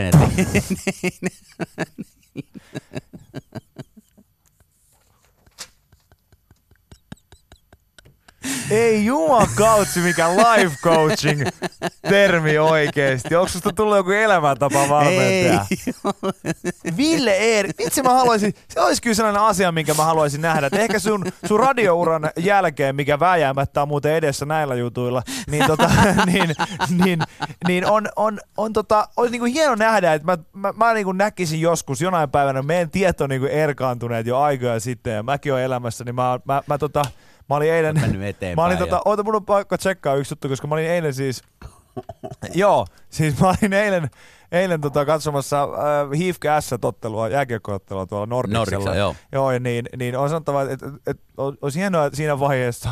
Ei jumakautsi, mikä life coaching termi oikeesti. Onko susta tullut joku elämäntapa valmentaja? Ville Eeri, vitsi mä haluaisin, se olisi kyllä sellainen asia, minkä mä haluaisin nähdä. Että ehkä sun radiouran jälkeen, mikä vääjäämättä on muuten edessä näillä jutuilla, niin olisi niinku hieno nähdä, että mä niinku näkisin joskus jonain päivänä meidän tieto niinku erkaantuneet jo aikoja sitten ja mäkin olen elämässä, niin mä olin eilen, oota mun on pakko tsekkaa yksi juttu, koska mä olin eilen siis, mä olin eilen katsomassa HIFK S-ottelua, jääkiekko-ottelua tuolla Nordicsella. Joo, ja niin on sanottava, että olisi hienoa siinä vaiheessa,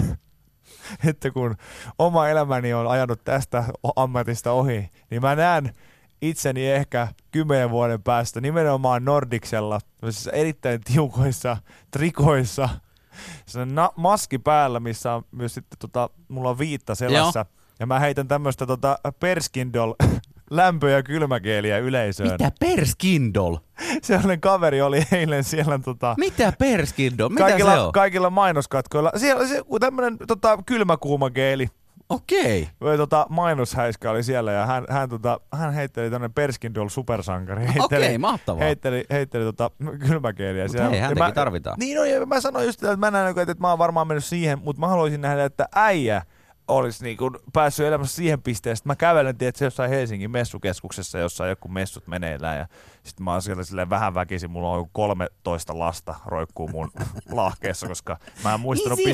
että kun oma elämäni on ajanut tästä ammatista ohi, niin mä näen itseni ehkä 10 vuoden päästä nimenomaan Nordicsella, erittäin tiukoissa trikoissa, sellainen maski päällä, missä on myös sitten mulla on viitta selässä. Joo. Ja mä heitän tämmöistä Perskindol lämpö- ja kylmäkeeliä yleisöön. Mitä Perskindol? Sellainen kaveri oli eilen siellä Mitä Perskindol? Mitä se on? Kaikilla mainoskatkoilla. Siellä on tämmönen kylmäkuuma keeli. Okei. Mainoshäiskä oli siellä ja hän heitteli tämmönen Perskindol supersankari. Okei, mahtavaa. Heitteli kylmäkeeliä. Hei, häntäkin tarvitaan. Niin on, ja mä sanoin just, että mä näen, että mä oon varmaan mennyt siihen, mutta mä haluaisin nähdä, että äijä olisi niinku päässyt elämässä siihen pisteeseen, että mä kävelen, tietysti jossain Helsingin messukeskuksessa, jossa on joku messut meneillään, ja sitten mä oon siellä silleen vähän väkisin, mulla on 13 lasta roikkuu mun lahkeessa, koska mä en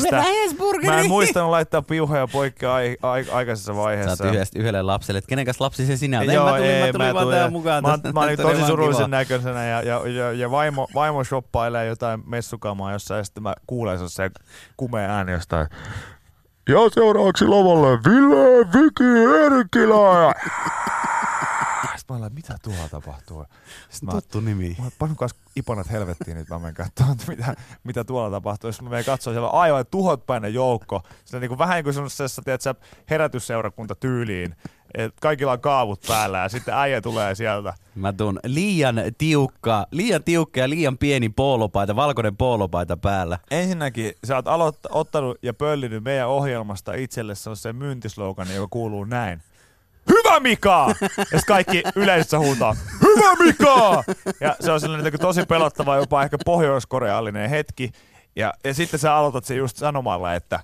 muistanut laittaa piuhoja poikki aikaisessa vaiheessa. Sä oot yhdelle lapselle, että kenen kanssa lapsi se sinä? Joo, mä tulin vaan tähän mukaan. Mä olin tosi surullisen näköisenä, ja vaimo shoppailee jotain messukamaa jossain, ja sitten mä kuulen se kumea ääni jostain. Ja seuraavaksi lavalle Ville, Viki, Erkkilä. Sitten mä olen, mitä tuolla tapahtuu? Tuttu nimi. Mä pannut kanssa ipanat helvettiin nyt, mä menen katsomaan, mitä tuolla tapahtuu. Sitten mä menen katsomaan, siellä on aivan tuhotpäinen joukko. Se on niin kuin vähän niin kuin sellaisessa, tiedätkö, herätysseurakunta tyyliin. Et kaikilla on kaavut päällä ja sitten äijä tulee sieltä. Mä tuun liian tiukka ja liian pieni poolopaita, valkoinen poolopaita päällä. Ensinnäkin sä oot ottanut ja pöllinyt meidän ohjelmasta itselle sellaisen myyntislogani, joka kuuluu näin. Hyvä Mika! Ja sitten kaikki yleisössä huutaa, Hyvä Mika! Ja se on sellainen tosi pelottava, jopa ehkä pohjoiskoreallinen hetki. Ja sitten sä aloitat sen just sanomalla, että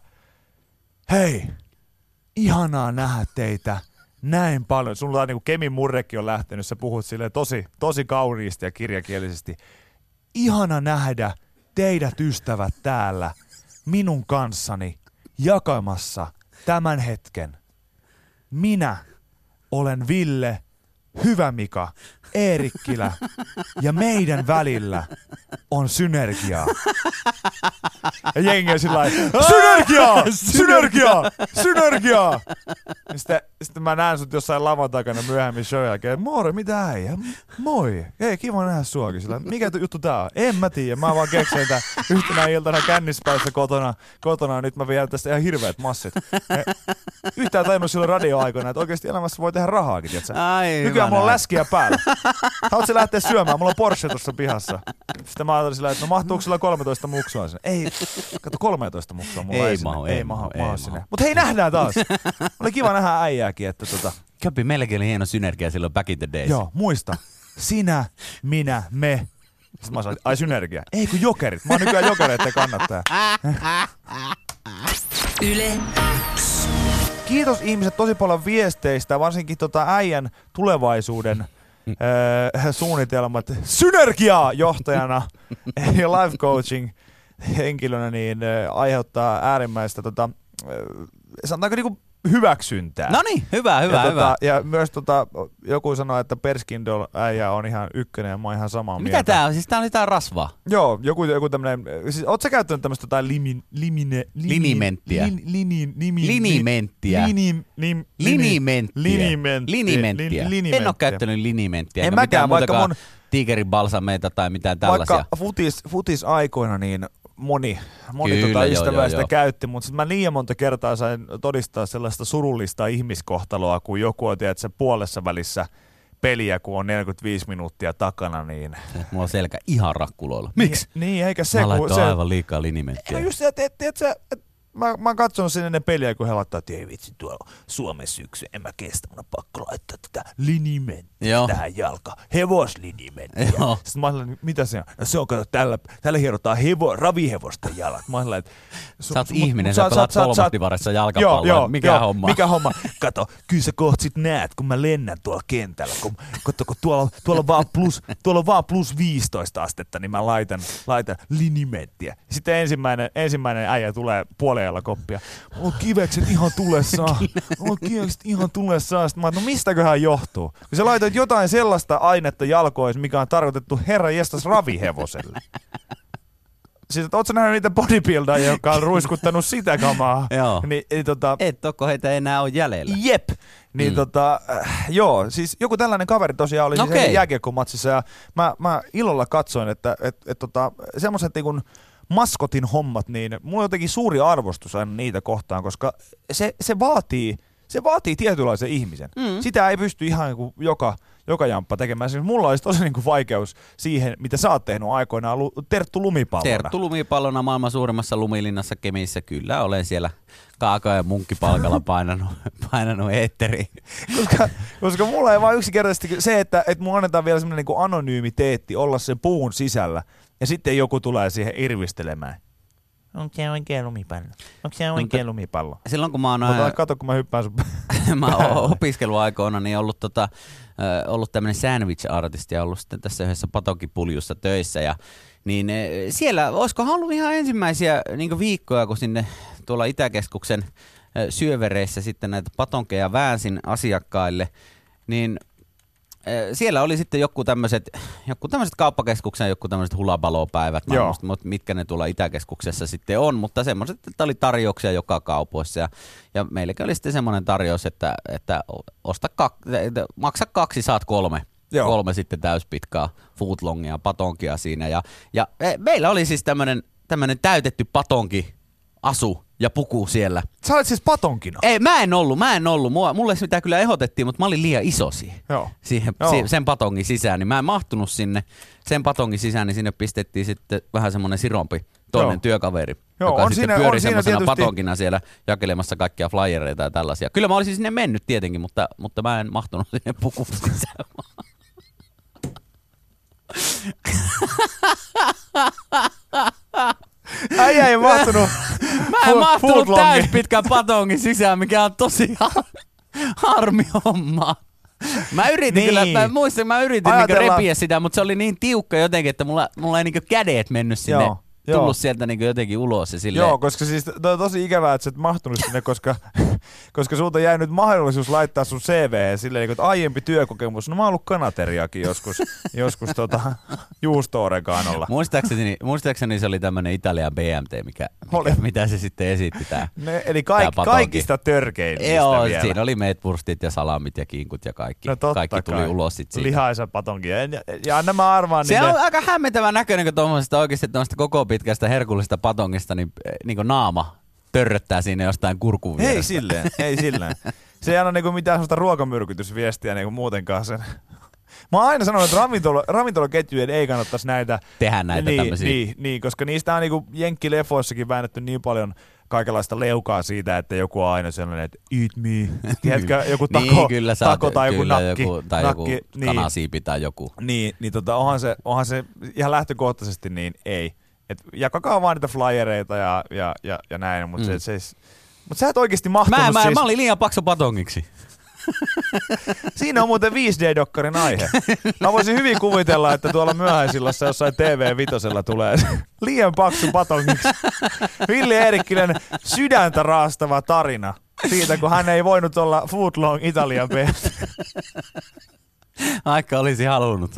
hei, ihanaa nähdä teitä näin paljon. Sulla on niin kuin Kemin murrekin on lähtenyt, sä puhut silleen tosi kauniisti ja kirjakielisesti. Ihana nähdä teidät ystävät täällä minun kanssani jakamassa tämän hetken. Minä olen Ville, Hyvä Mika, Eerikkilä ja meidän välillä on synergiaa. Ja jengi on sillä synergiaa! Sitten mä näen sut jossain lavan takana myöhemmin show jälkeen. Moro, mitä äijä? Moi. Hei, kiva nähdä suakin. Sillä, mikä juttu tää on? En mä tiedä. Mä vaan keksin tää yhtenä iltana kännispäissä kotona. Nyt mä vielä tästä ihan hirveät massit. yhtään tajunnut silloin radioaikoina, että oikeasti elämässä voi tehdä rahaakin, tiiätsä. Nykyään mulla on näin. läskiä päällä. Haluatko lähteä syömään? Mulla on Porsche tuossa pihassa. Sitten mä ajattelin sillä, että no mahtuuko sillä 13 muksua sinne? Ei, kato 13 muksua mulla ei mahu sinne. Mutta hei, nähdään taas. Oli kiva nähdä äijääkin, että Köpi, meilläkin oli hieno synergia silloin back in the days. Joo, muista. Sinä, minä, me. Sitten mä sanoin, ai synergia. Ei kun jokerit. Mä oon nykyään jokereiden kannattaja. Yle X. Kiitos ihmiset tosi paljon viesteistä, varsinkin äijän tulevaisuuden suunnitelmat synergiaa johtajana ja life coaching henkilönä niin aiheuttaa äärimmäistä sanotaanko niinku hyväksyntää. No niin, hyvä. Ja myös joku sanoi, että Perskindol äijä on ihan ykkönen ja mä oon ihan samaa mieltä. Mitä tää on? Siis tää on jotain rasvaa. Joo, joku tämmönen, siis oot sä käyttänyt tämmöstä jotain Linimenttiä. En oo käyttänyt linimenttiä. En mäkään, vaikka mun tiikerin balsameita tai mitään tällaisia. Vaikka futisaikoina niin moni Kyllä, ystäväistä joo. käytti, mutta sitten mä liian monta kertaa sain todistaa sellaista surullista ihmiskohtaloa, kun joku on tiedätkö, puolessa välissä peliä, kun on 45 minuuttia takana, niin... Mulla on selkä ihan rakkuloilla. Miksi? Niin, eikä se... Mä laittaa aivan liikaa linimenttiä. No just se, että mä oon katsonut sinne ne peliä, kun he laittaa, että ei vitsi, tuolla Suomen syksy, en mä kestä, mun on pakko laittaa tätä linimenttiä tähän jalkaan. Hevoslinimenttiä. Sitten mä ajattelin, mitä se on? No se on, kato, tällä hierotaan ravihevosta jalat. Mä ajattelin, että... Sä oot ihminen, sä pelaat kolmostivarissa jalkapalloa. Mikä homma? Kato, kyllä sä kohta sit näet, kun mä lennän tuolla kentällä. Kun tuolla on vaan plus 15 astetta, niin mä laitan linimenttiä. Sitten ensimmäinen äijä tulee puolella koppia. Mulla on kivekset ihan tulessaan. Sitten mä no mistäköhän johtuu? Kun sä laitat jotain sellaista ainetta jalkoihin, mikä on tarkoitettu herra jestas ravihevoselle. Siis, että ootko nähnyt niitä bodybuildeja, jotka on ruiskuttanut sitä kamaa? Joo. Niin, et tokko heitä enää ole jäljellä. Jep. Niin joo, siis joku tällainen kaveri tosiaan oli siis jääkiekkomatsissa ja mä ilolla katsoin, että semmoiset niin kuin maskotin hommat, niin mulla on jotenkin suuri arvostus aina niitä kohtaan, koska se vaatii tietynlaisen ihmisen. Sitä ei pysty ihan niin kuin joka jamppa tekemään. Siis mulla olisi tosi niin kuin vaikeus siihen, mitä sä oot tehnyt aikoinaan Terttu Lumipallona. Terttu Lumipallona maailman suurimmassa lumilinnassa Kemissä. Kyllä olen siellä kaaka- ja munkkipalkalla painanut eetteriin. Koska mulla ei vaan yksinkertaisesti se, että mulla annetaan vielä semmoinen niin kuin anonyymiteetti olla sen puun sisällä ja sitten joku tulee siihen irvistelemään. Onko se oikein lumipallo? Silloin kun mä oon... Kato, kun mä hyppään sun mä oon opiskeluaikoina niin ollut tämmönen sandwich-artisti ja ollut sitten tässä yhdessä Patonkipuljussa töissä. Niin siellä, olisikohan ollut ihan ensimmäisiä niin viikkoja, kun sinne tuolla Itäkeskuksen syövereissä sitten näitä patonkeja väänsin asiakkaille, niin siellä oli sitten joku tämmöiset kauppakeskuksen joku tämmöiset hulabalopäivät, mitkä ne tuolla Itäkeskuksessa sitten on, mutta semmoiset, että oli tarjouksia joka kaupoissa ja meilläkin oli sitten semmoinen tarjous, että maksa 2, saat 3. Joo. 3 sitten täyspitkaa footlongia, patonkia siinä ja meillä oli siis tämmöinen täytetty patonki asu ja puku siellä. Sä olet siis patonkina? Ei, mä en ollut. Mulle sitä kyllä ehdotettiin, mutta mä olin liian iso siihen sen patongin sisään, niin mä en mahtunut sinne sen patongin sisään, niin sinne pistettiin sitten vähän semmoinen sirompi toinen työkaveri, joka sitten pyöri semmoisena patonkina siellä jakelemassa kaikkia flyereita ja tällaisia. Kyllä mä olisin sinne mennyt tietenkin, mutta mä en mahtunut sinne pukun sisään. Äijä ei mahtunut. Mä en mahtunut täyspitkän patongin sisään, mikä on tosi harmi homma. Mä yritin mä yritin repiä sitä, mutta se oli niin tiukka jotenkin, että mulla ei niinku kädet mennyt sinne. Tullut sieltä niin jotenkin ulos. Joo, koska siis on tosi ikävää, että sä et mahtunut sinne, koska sulta jäi nyt mahdollisuus laittaa sun CV silleen, että aiempi työkokemus. No mä oon ollut kanateriakin joskus juusto-oreganolla. Muistaakseni se oli tämmönen Italian BMT, mitä se sitten esitti tää. Eli kaikista törkein. Joo, siinä oli meatwurstit ja salamit ja kinkut ja kaikki. No kaikki tuli ulos sit siitä. Lihaisa patonki. Ja nämä arvaan se on aika hämmentävän näköinen, kun tuommoisesta oikeasti koko pitkästä herkullisesta patongista niin naama pörröttää siinä jostain kurkun vierestä. Ei silleen. Se ei anna niinku mitään sellaista ruokamyrkytysviestiä niinku muutenkaan sen. Mä oon aina sanonut, että ravintolaketjujen ei kannattaisi näitä tehdä näitä tämmöisiä. Niin, koska niistä on niinku jenkkileffoissakin väännetty niin paljon kaikenlaista leukaa siitä, että joku on aina sellainen, että eat me. Tiedätkö, joku tako, niin, kyllä tako tai joku nakki. Joku kanasiipi tai joku. Niin onhan se ihan lähtökohtaisesti niin ei. Et jakakaa vaan niitä flyereita ja näin, mutta mut sä et oikeesti mahtunut Mä olin liian paksu patongiksi. Siinä on muuten 5D-dokkarin aihe. Mä voisin hyvin kuvitella, että tuolla myöhäisillassa jossain TV5 tulee liian paksu patongiksi. Ville Eerikkinen sydäntä raastava tarina siitä, kun hän ei voinut olla footlong Italian pehti. Aika olisi halunnut.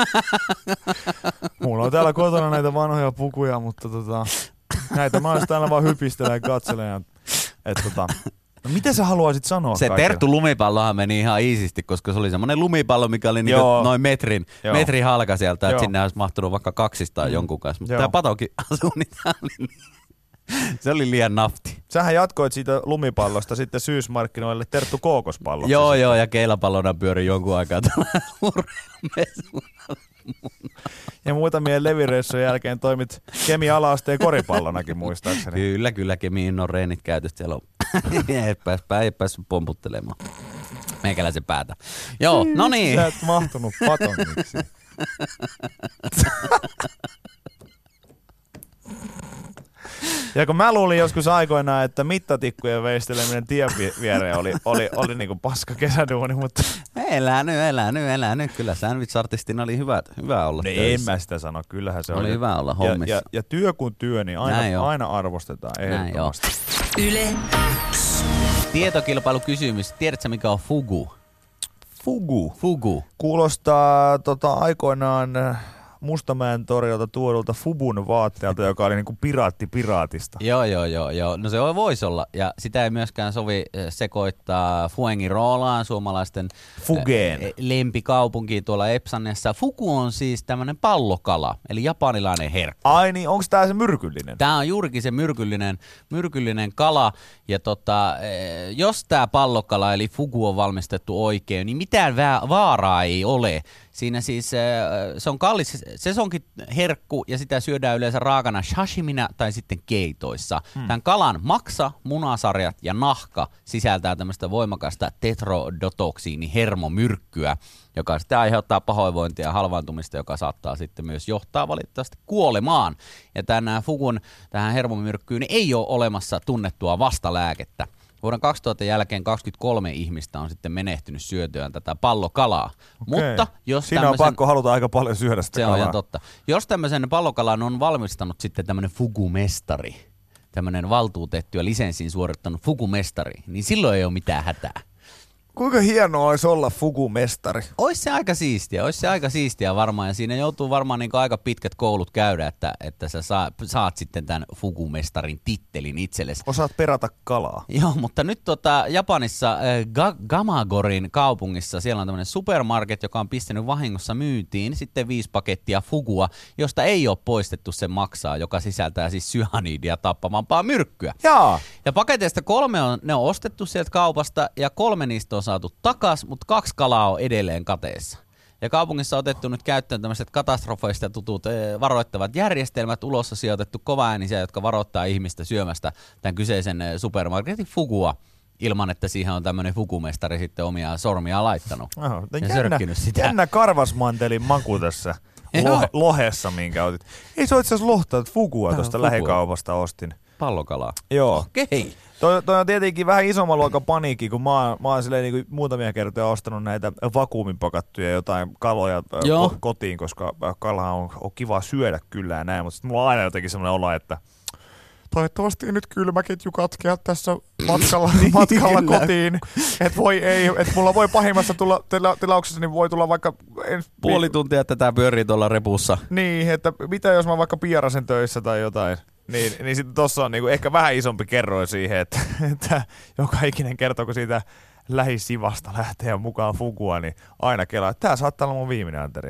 Mulla on täällä kotona näitä vanhoja pukuja, mutta näitä mä olisin täällä vaan hypistellä ja katselemaan. No mitä sä haluaisit sanoa se kaikille? Terttu lumipallohan meni ihan iisisti, koska se oli semmoinen lumipallo, mikä oli niinku noin metrin halka sieltä, että sinne olisi mahtunut vaikka 200 jonkun kanssa. Mutta tämä patokin asuu, niin se oli liian nafti. Sähän jatkoit siitä lumipallosta sitten syysmarkkinoille Terttu Kookospalloksi. Joo, ja keilapallona pyöri jonkun aikaa tuolla urheilumessuilla. Ja muutamien levireissujen jälkeen toimit Kemi ala-asteen koripallonakin muistaakseni. Kyllä, Kemiin on reenit käyty. Siellä on ei päässyt pomputtelemaan meikäläisen päätä. Joo, no niin. Sä et mahtunut patongiksi. Ja kun mä luulin joskus aikoinaan, että mittatikkujen veisteleminen tien viereen oli niinku paska kesäduuni, mutta... Elää nyt. Kyllä sandwich-artistina oli hyvä olla töissä. En mä sitä sano, kyllähän se oli hyvä olla hommissa. Ja työ kun työ, niin aina arvostetaan ehdottomasti. Yle X. Tietokilpailukysymys. Tiedätkö mikä on fugu? Fugu. Kuulostaa aikoinaan Mustamäen torilta tuodulta Fubun vaatteelta, joka oli niinku piraatti piraatista. Joo. No se voisi olla. Ja sitä ei myöskään sovi sekoittaa Fuengirolaan, suomalaisten lempikaupunkiin tuolla Epsannessa. Fugu on siis tämmöinen pallokala, eli japanilainen herkku. Ai niin, onko tää se myrkyllinen? Tää on juurikin se myrkyllinen kala. Ja jos tää pallokala, eli fugu on valmistettu oikein, niin mitään vaaraa ei ole. Siinä siis se on kallis sesonkin herkku ja sitä syödään yleensä raakana sashimina tai sitten keitoissa. Tämän kalan maksa, munasarjat ja nahka sisältää tämmöistä voimakasta tetrodotoksiinihermomyrkkyä, joka sitten aiheuttaa pahoinvointia ja halvaantumista, joka saattaa sitten myös johtaa valitettavasti kuolemaan. Ja tämän fugun tähän hermomyrkkyyn ei ole olemassa tunnettua vastalääkettä. Vuoden 2000 jälkeen 23 ihmistä on sitten menehtynyt syötyään tätä pallokalaa. Mutta jos siinä on pakko haluta aika paljon syödä sitä kalaa. Se on ihan totta. Jos tämmöisen pallokalan on valmistanut sitten tämmöinen fugumestari, tämmöinen valtuutettu ja lisenssin suorittanut fugumestari, niin silloin ei ole mitään hätää. Kuinka hienoa olisi olla fugumestari? Olisi se aika siistiä varmaan, ja siinä joutuu varmaan niin aika pitkät koulut käydä, että sä saat sitten tämän fugumestarin tittelin itsellesi. Osaat perata kalaa. Joo, mutta nyt Japanissa Gamagorin kaupungissa siellä on tämmöinen supermarket, joka on pistänyt vahingossa myyntiin sitten 5 pakettia fugua, josta ei ole poistettu sen maksaa, joka sisältää siis syanidia tappavampaa myrkkyä. Jaa. Ja paketeista 3 on ostettu sieltä kaupasta ja 3 niistä on saatu takas, mutta 2 kalaa on edelleen kateessa. Ja kaupungissa on otettu nyt käyttöön tämmöiset katastrofeista tutut varoittavat järjestelmät, ulossa sijoitettu kovaäänisiä, jotka varoittaa ihmistä syömästä tämän kyseisen supermarketin fugua ilman, että siihen on tämmöinen fugumestari sitten omia sormia laittanut. Ja sörkkinyt sitä. Jännä karvasmantelin maku tässä lohessa, minkä otit. Ei se ole itse asiassa lohtaa, että fugua tuosta lähikaupasta ostin. Pallokalaa. Joo. Okei. Toi on tietenkin vähän isomman luokan paniikki, kun mä oon silleen niin kuin muutamia kertoja ostanut näitä vakuumin pakattuja jotain kaloja kotiin, koska kalaa on kiva syödä kyllä ja näin, mutta sitten mulla on aina jotenkin semmoinen olo, että toivottavasti nyt kylmäketju katkea tässä matkalla kotiin, että mulla voi pahimmassa tilauksessa, niin voi tulla vaikka... Puoli tuntia tätä pyörii tuolla repussa. Niin, että mitä jos mä vaikka piirasen töissä tai jotain. Niin sitten tossa on niinku ehkä vähän isompi kerroin siihen, että joka ikinen kertoo, kun siitä lähisivasta lähtee mukaan fugua, niin aina kelaa, että tää saattaa olla mun viimeinen anteria.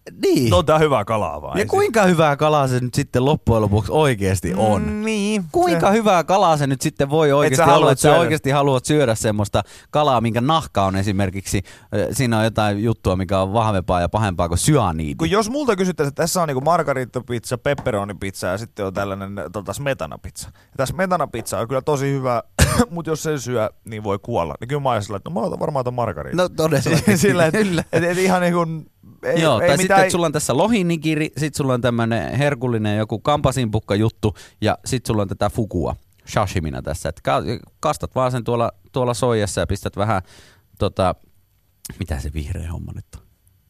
Niin. No tää hyvää kalaa vaan. Ja kuinka hyvää kalaa se nyt sitten loppujen lopuksi oikeasti on? Niin. Kuinka hyvää kalaa se nyt sitten voi oikeasti olla, että sä oikeasti haluat syödä semmoista kalaa, minkä nahka on esimerkiksi, siinä on jotain juttua, mikä on vahvempaa ja pahempaa kuin syaniidi. Kun jos multa kysyttäisiin, että tässä on niinku margaritapizza, pepperonipizza ja sitten on tällainen smetanapizza. Ja tämä smetanapizza on kyllä tosi hyvä, mutta jos sen syö, niin voi kuolla. Niin kyllä mä ajattelin, että no mä otan varmaan ton margarita. No todellakin. Sillä, et ihan niin kuin... Joo, tai mitään... sitten sulla on tässä lohinigiri, sitten sulla on tämmönen herkullinen joku kampasimpukka juttu ja sitten sulla on tätä fukua sashimina tässä. Et kastat vaan sen tuolla soijassa ja pistät vähän mitä se vihreä homma nyt on?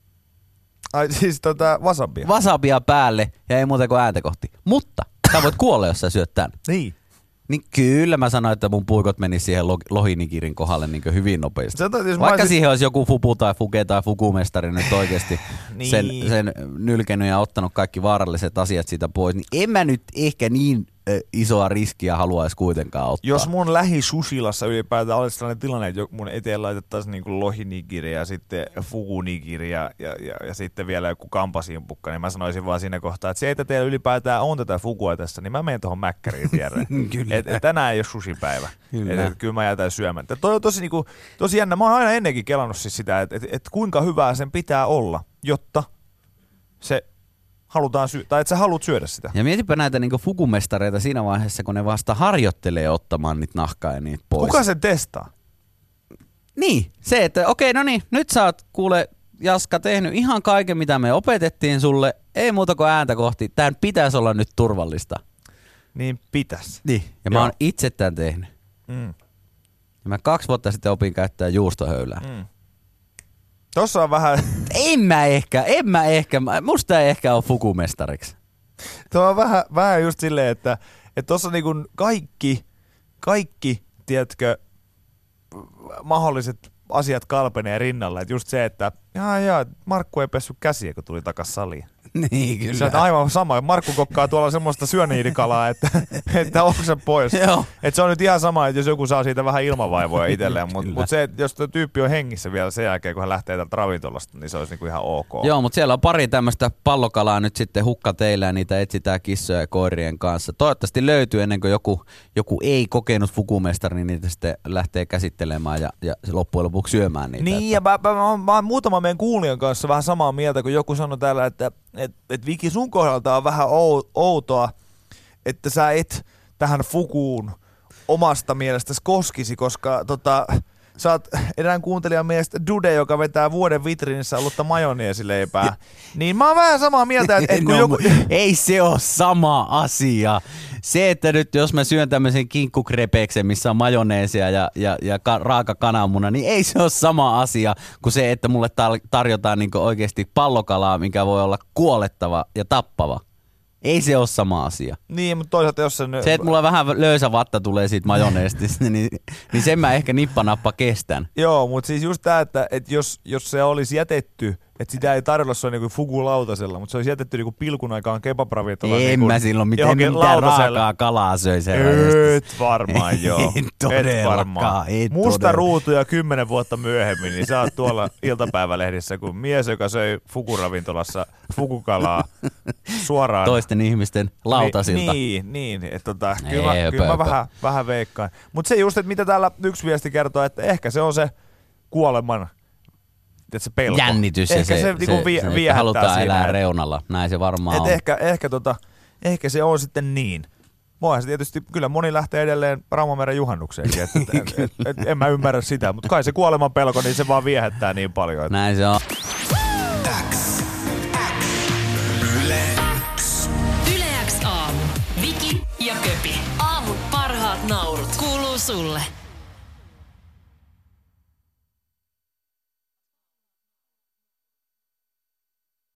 Ai siis wasabia. Wasabia päälle ja ei muuta kuin ääntä kohti. Mutta sä voit kuolla, jos sä syöt tän. Niin. Niin kyllä mä sanoin, että mun puikot menis siihen lohinikirin kohdalle niin hyvin nopeasti. Vaikka siihen olisi joku fupu tai fuke tai fukumestari nyt oikeasti niin. sen nylkenyt ja ottanut kaikki vaaralliset asiat siitä pois, niin en mä nyt ehkä niin isoa riskiä haluaisi kuitenkaan ottaa. Jos mun lähisushilassa ylipäätään olisi sellainen tilanne, että mun eteen laitettaisiin niin lohinigiri ja sitten fukunigiri ja sitten vielä joku kampasimpukka, niin mä sanoisin vaan siinä kohtaa, että se, että teillä ylipäätään on tätä fukua tässä, niin mä menen tuohon mäkkäriin viereen. Tänään ei ole sushipäivä. Kyllä mä jätän syömättä. Toi on tosi jännä. Mä oon aina ennenkin kelannut siis sitä, että kuinka hyvää sen pitää olla, jotta se halutaan tai että sä haluat syödä sitä. Ja mietipä näitä niinku fukumestareita siinä vaiheessa, kun ne vasta harjoittelee ottamaan niitä nahkaa ja niitä pois. Kuka sen testaa? Niin, se, että okei, no niin, nyt sä oot kuule Jaska tehnyt ihan kaiken, mitä me opetettiin sulle. Ei muuta kuin ääntä kohti. Tän pitäisi olla nyt turvallista. Niin pitäisi. Niin, ja mä oon itse tän tehnyt. Ja mä 2 vuotta sitten opin käyttää juustohöylää. Tossa on vähän... En mä ehkä. Musta ei ehkä ole fukumestariksi. Tuo on vähän just silleen, että tossa niinku kaikki, tiedätkö, mahdolliset asiat kalpenee rinnalla. Että just se, että Markku ei pessyt käsiä, kun tuli takas saliin. Niin, kyllä. Se on aivan sama. Markku kokkaa tuolla semmoista syöniidikalaa, että oksa pois. Että se on nyt ihan sama, että jos joku saa siitä vähän ilmavaivoja itselleen. Mutta se, että jos tuo tyyppi on hengissä vielä sen jälkeen, kun hän lähtee täältä ravintolasta, niin se olisi niinku ihan ok. Joo, mutta siellä on pari tämmöistä pallokalaa nyt sitten hukka teillä ja niitä etsitään kissoja ja koirien kanssa. Toivottavasti löytyy ennen kuin joku ei kokenut fukumestari, niin niitä sitten lähtee käsittelemään ja loppujen lopuksi syömään niitä. Niin, ja mä oon muutama meidän kuulijan kanssa vähän samaa mieltä, kun joku sanoi täällä, että Viki, sun kohdalta on vähän outoa, että sä et tähän fukuun omasta mielestäsi koskisi, koska sä oot erään kuuntelijan mielestä dude, joka vetää vuoden vitriinissä ollutta majoneesileipää. Niin mä oon vähän samaa mieltä, että kun joku... Ei se ole sama asia. Se, että nyt jos mä syön tämmöisen kinkkukrepeeksen, missä on majoneesia ja raaka kananmuna, niin ei se ole sama asia kuin se, että mulle tarjotaan niinku oikeasti pallokalaa, mikä voi olla kuolettava ja tappava. Ei se ole sama asia. Niin, mutta toisaalta jos se, että mulla vähän löysä vatta tulee siitä majoneestista, niin sen mä ehkä nippanappa kestän. Joo, mutta siis just tää, että jos se olisi jätetty, että sitä ei tarjolla se on niinku fukulautasella, mutta se olisi jätetty niinku pilkun aikaan kebab-ravintolaan. En mä silloin mitään raakaa kalaa söi sen. Et varmaan joo. Et varmaan. Musta ruutuja 10 vuotta myöhemmin, niin sä oot tuolla iltapäivälehdissä, kun mies, joka söi fukuravintolassa fukukalaa suoraan. Toisten ihmisten lautasilta. Niin. Että kyllä mä vähän veikkaan. Mutta se just, että mitä täällä yksi viesti kertoo, että ehkä se on se kuoleman se pelko. Jännitys ja se että halutaan elää reunalla. Näin se varmaan on. Ehkä se on sitten niin. Voihan se tietysti, kyllä moni lähtee edelleen Raumameren juhannukseenkin. En mä ymmärrä sitä, mutta kai se kuoleman pelko, niin se vaan viehättää niin paljon. Näin se on. Yle X aamu. Viki ja Köpi. Aamun parhaat naurut kuuluu sulle.